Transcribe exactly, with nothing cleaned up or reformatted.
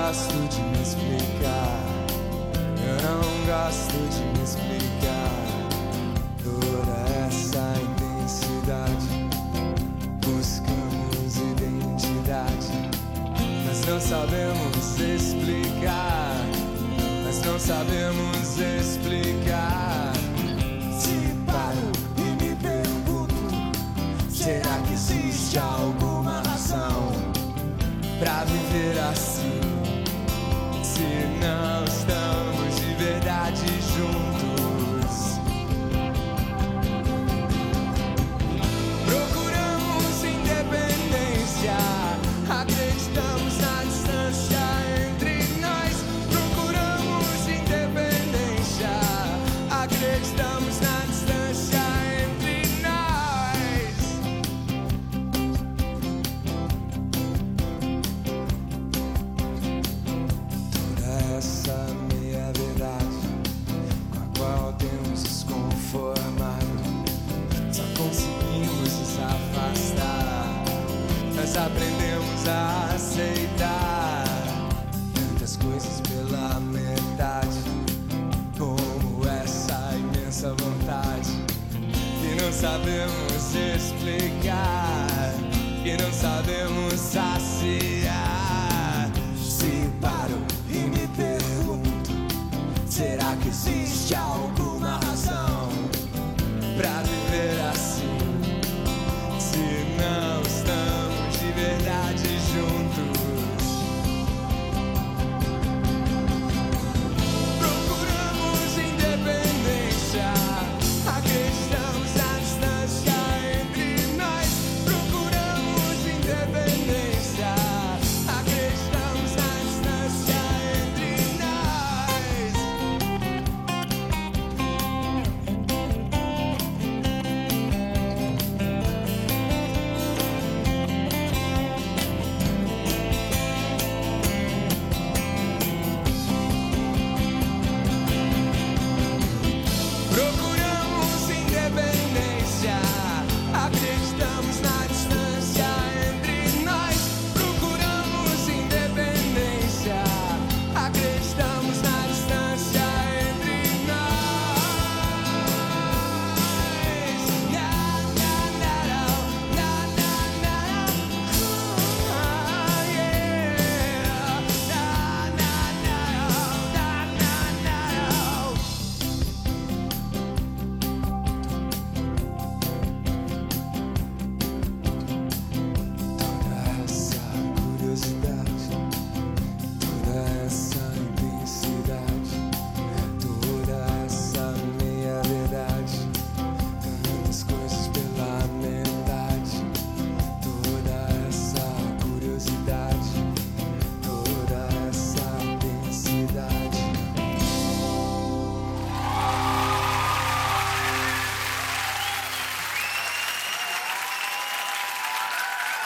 gosto de me explicar. Eu não gosto de me explicar. Toda essa intensidade, buscamos identidade, mas não sabemos explicar. Mas não sabemos explicar. Se paro e me pergunto, será que existe alguma razão pra viver assim? Se não estamos de verdade juntos, procuramos independência, acreditamos na distância entre nós. Procuramos independência, acreditamos na distância entre nós. Toda essa meia verdade com a qual temos nos conformado, só conseguimos nos afastar. Nós aprendemos a aceitar tantas coisas pela metade, como essa imensa vontade que não sabemos explicar, que não sabemos saciar. Se paro e me pergunto, será que existe algo